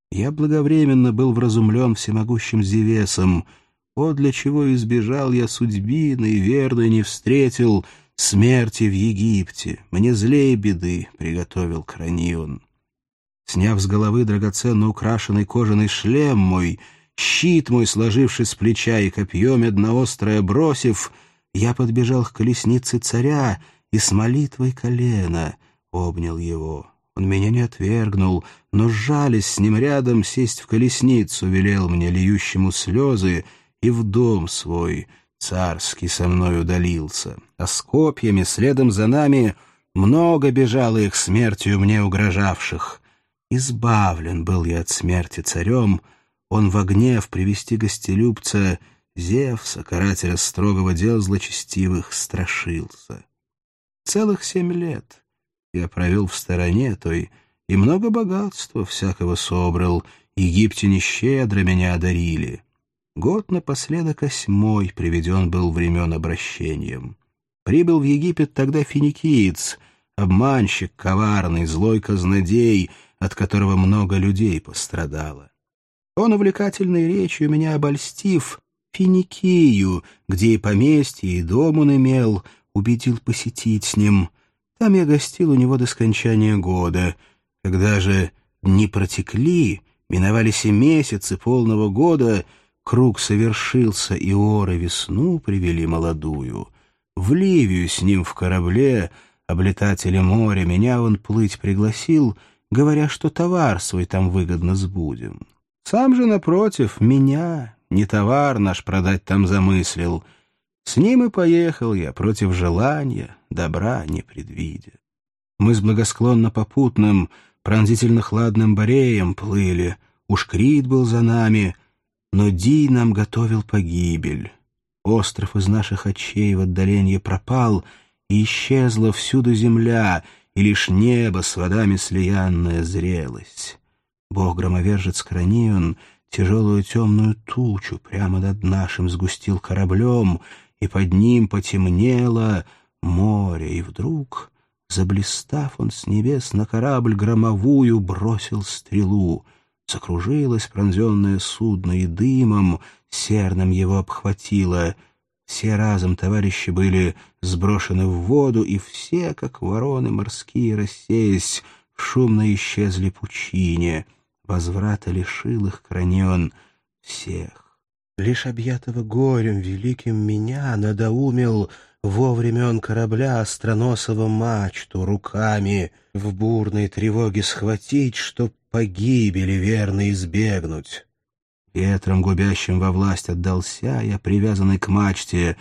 Я благовременно был вразумлен всемогущим Зевесом. О, для чего избежал я судьбины и верной не встретил смерти в Египте. Мне злее беды приготовил Кранион. Сняв с головы драгоценно украшенный кожаный шлем мой, щит мой, сложивший с плеча и копье медноострое бросив, я подбежал к колеснице царя и с молитвой колена обнял его. Он меня не отвергнул, но, сжались с ним рядом, сесть в колесницу велел мне, льющему слезы, и в дом свой царский со мной удалился. А с копьями следом за нами много бежало их смертью мне угрожавших. Избавлен был я от смерти царем, он во гнев привести гостелюбца Зевса, карателя строгого дел злочестивых, страшился. Целых 7 лет я провел в стороне той, и много богатства всякого собрал, египтяне щедро меня одарили. Год напоследок 8 приведен был времен обращением. Прибыл в Египет тогда финикиец, обманщик коварный, злой казнодей, от которого много людей пострадало. Он увлекательной речью меня обольстив, Финикию, где и поместье, и дом он имел, убедил посетить с ним. Там я гостил у него до скончания года. Когда же дни протекли, миновались и месяцы полного года, круг совершился, и Оры весну привели молодую. В Ливию с ним в корабле, облетателя моря, меня он плыть пригласил, говоря, что товар свой там выгодно сбудем. Сам же, напротив, меня, не товар наш продать там замыслил. С ним и поехал я против желания, добра не предвидя. Мы с благосклонно попутным, пронзительно-хладным Бореем плыли, уж Крит был за нами, но Дий нам готовил погибель. Остров из наших очей в отдалении пропал, и исчезла всюду земля, и лишь небо с водами слиянное зрелось. Бог-громовержец Кранион тяжелую темную тучу прямо над нашим сгустил кораблем, и под ним потемнело море, и вдруг, заблистав, он с небес на корабль громовую бросил стрелу. Закружилось пронзенное судно, и дымом серным его обхватило. Все разом товарищи были сброшены в воду, и все, как вороны морские, рассеясь, шумно исчезли пучине. Возврата лишил их Кранион всех. Лишь объятого горем великим меня надоумил во времен корабля остроносого мачту руками в бурной тревоге схватить, чтоб погибели верно избегнуть. Ветром губящим во власть отдался я, привязанный к мачте,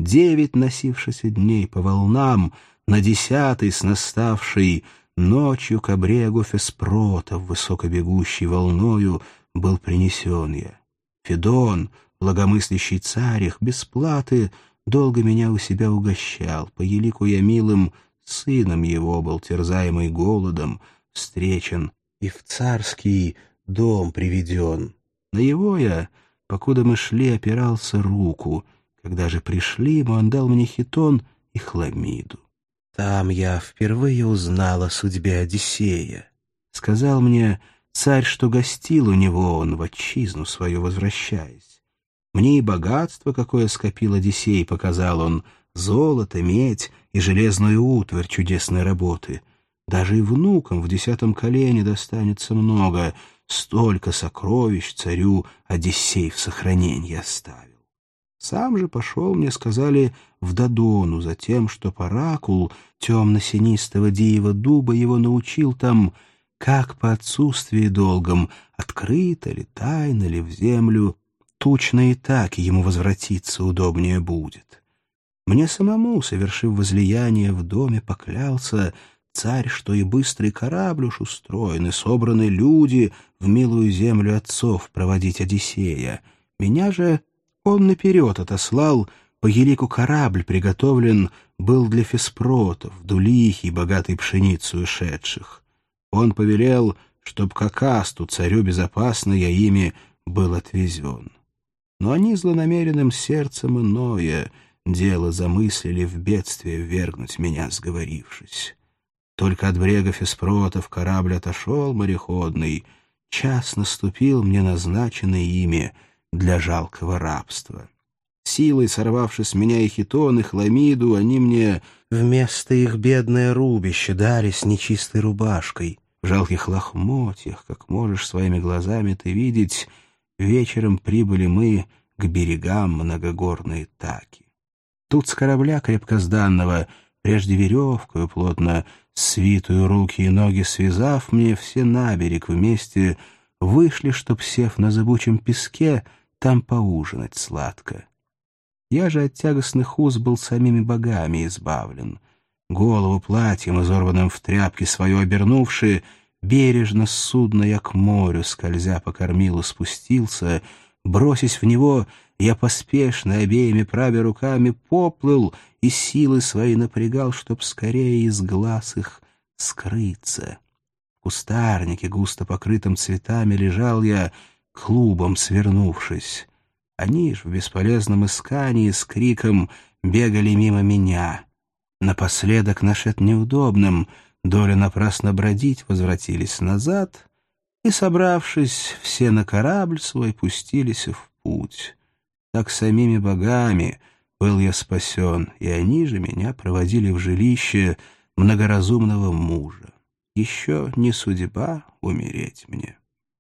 9 носившихся дней по волнам, на 10-й с наставшей ночью к обрегу Феспротов, высокобегущей волною, был принесен я. Федон, благомыслящий царь их, без платы, долго меня у себя угощал. По елику я милым сыном его был, терзаемый голодом, встречен и в царский дом приведен. На его я, покуда мы шли, опирался руку. Когда же пришли мы, он дал мне хитон и хламиду. Там я впервые узнал о судьбе Одиссея. Сказал мне царь, что гостил у него он, в отчизну свою возвращаясь. Мне и богатство, какое скопил Одиссей, показал он, золото, медь и железную утварь чудесной работы. Даже и внукам в 10-м колене достанется много, столько сокровищ царю Одиссей в сохранении оставил. Сам же пошел, мне сказали, в Додону за тем, что оракул темно-синистого диева дуба его научил там, как по отсутствии долгом, открыто ли, тайно ли в землю, тучно и так ему возвратиться удобнее будет. Мне самому, совершив возлияние в доме, поклялся царь, что и быстрый корабль уж устроен, и собраны люди в милую землю отцов проводить Одиссея. Меня же он наперед отослал, по елику корабль приготовлен был для Феспротов, дулихи, богатой пшеницей ушедших. Он повелел, чтоб к Акасту, царю безопасно, я ими был отвезен. Но они злонамеренным сердцем иное дело замыслили в бедствие ввергнуть меня, сговорившись. Только от брега Феспротов корабль отошел мореходный, час наступил мне назначенный ими для жалкого рабства. Силой сорвавши с меня и хитон, и хламиду, они мне вместо их бедное рубище дали с нечистой рубашкой. В жалких лохмотьях, как можешь своими глазами ты видеть, вечером прибыли мы к берегам многогорной Таки. Тут с корабля крепкозданного, прежде веревкою плотно свитую руки и ноги связав, мне все на берег вместе вышли, чтоб, сев на зыбучем песке, там поужинать сладко. Я же от тягостных уз был самими богами избавлен. Голову платьем, изорванным в тряпки свою обернувши, бережно с судна я к морю, скользя по кормилу, спустился. Бросясь в него, я поспешно обеими правя руками поплыл и силы свои напрягал, чтоб скорее из глаз их скрыться. В кустарнике, густо покрытым цветами, лежал я, клубом свернувшись. Они ж в бесполезном искании с криком бегали мимо меня. Напоследок, нашед неудобным, доля напрасно бродить, возвратились назад и, собравшись, все на корабль свой пустились в путь. Так самими богами был я спасен, и они же меня проводили в жилище многоразумного мужа. Еще не судьба умереть мне.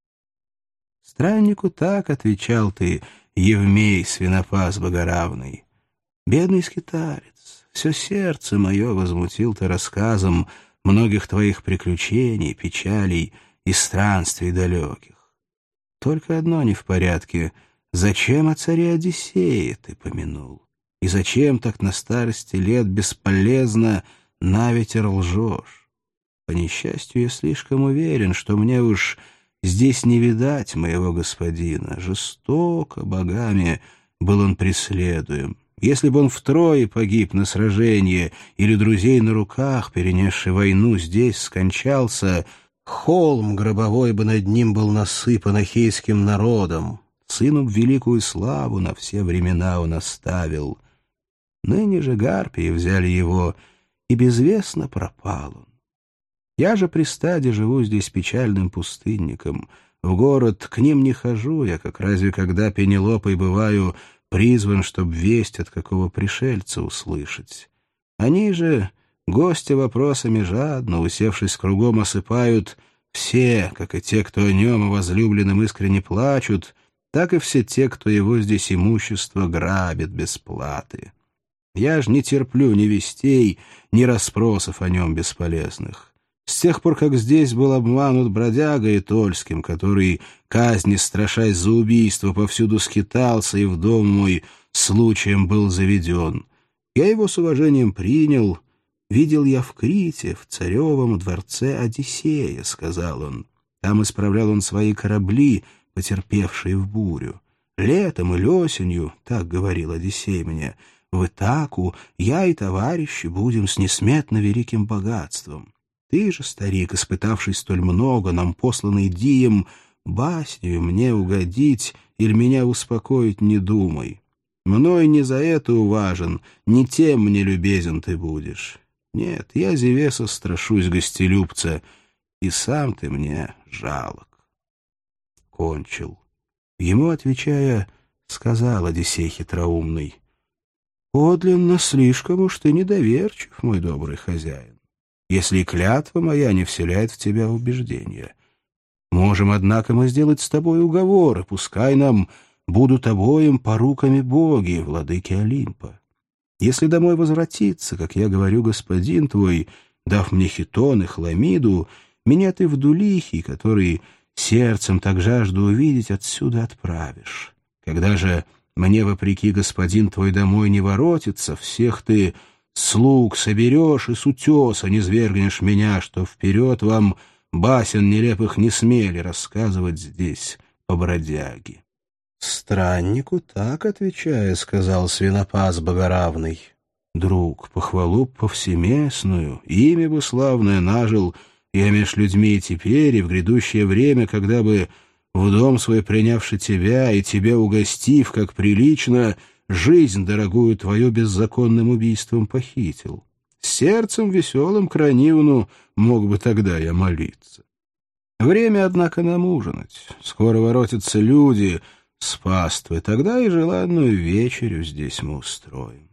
Страннику так отвечал ты, Евмей, свинопас богоравный. Бедный скиталец, все сердце мое возмутил ты рассказом многих твоих приключений, печалей и странствий далеких. Только одно не в порядке — зачем о царе Одиссее ты помянул? И зачем так на старости лет бесполезно на ветер лжешь? По несчастью, я слишком уверен, что мне уж здесь не видать моего господина. Жестоко богами был он преследуем. Если бы он втрое погиб на сражении или друзей на руках, перенесший войну, здесь скончался, холм гробовой бы над ним был насыпан ахейским народом. Сыну б великую славу на все времена он оставил. Ныне же гарпии взяли его, и безвестно пропал он. Я же при стаде живу здесь печальным пустынником. В город к ним не хожу я, как разве когда Пенелопой бываю призван, чтоб весть от какого пришельца услышать. Они же, гостя вопросами жадно, усевшись кругом, осыпают все, как и те, кто о нем и возлюбленном искренне плачут, так и все те, кто его здесь имущество грабит без платы. Я ж не терплю ни вестей, ни расспросов о нем бесполезных. С тех пор, как здесь был обманут бродягой Тольским, который, казни страшась за убийство, повсюду скитался и в дом мой случаем был заведен, я его с уважением принял. Видел я в Крите, в царевом дворце Одиссея, — сказал он. Там исправлял он свои корабли, потерпевшие в бурю. Летом или осенью, так говорил Одиссей мне, в Итаку я и товарищи будем с несметно великим богатством. Ты же, старик, испытавший столь много, нам посланный Дием, баснею мне угодить или меня успокоить не думай. Мной не за это уважен, не тем мне любезен ты будешь. Нет, я Зевеса страшусь гостелюбца, и сам ты мне жалок. Кончил. Ему, отвечая, сказал Одиссей хитроумный: «Подлинно слишком уж ты недоверчив, мой добрый хозяин, если и клятва моя не вселяет в тебя убеждения. Можем, однако, мы сделать с тобой уговор, и пускай нам будут обоим поруками боги, владыки Олимпа. Если домой возвратиться, как я говорю, господин твой, дав мне хитон и хламиду, меня ты в Дулихий, который сердцем так жажду увидеть, отсюда отправишь. Когда же мне, вопреки, господин твой домой не воротится, всех ты слуг соберешь и с утеса не свергнешь меня, что вперед вам басен нелепых не смели рассказывать здесь по бродяге». «Страннику так, отвечая, — сказал свинопас богоравный, — друг, похвалу повсеместную, имя бы славное нажил я меж людьми и теперь, и в грядущее время, когда бы в дом свой принявши тебя и тебя угостив, как прилично, жизнь дорогую твою беззаконным убийством похитил. Сердцем веселым к Ранивну мог бы тогда я молиться. Время, однако, нам ужинать. Скоро воротятся люди с паствы, тогда и желанную вечерю здесь мы устроим.